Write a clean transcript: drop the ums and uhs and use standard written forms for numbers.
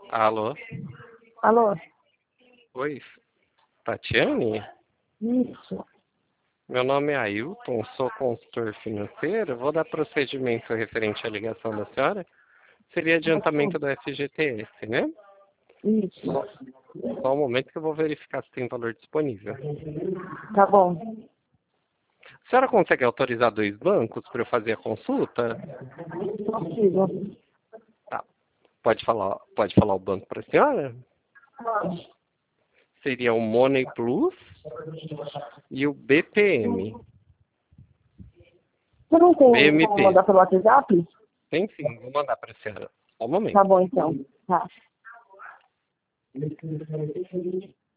Alô? Alô? Oi, Tatiane? Isso. Meu nome é Ailton, sou consultor financeiro. Vou dar procedimento referente à ligação da senhora. Seria adiantamento do FGTS, né? Isso. Só um momento que eu vou verificar se tem valor disponível. Tá bom. A senhora consegue autorizar 2 bancos para eu fazer a consulta? Possível. Tá. Pode falar o banco para a senhora? Seria o Money Plus e o BPM. Você não tem como BMP. mandar pelo WhatsApp? Tem sim, vou mandar para a senhora. Só um momento. Tá bom, então. Tá.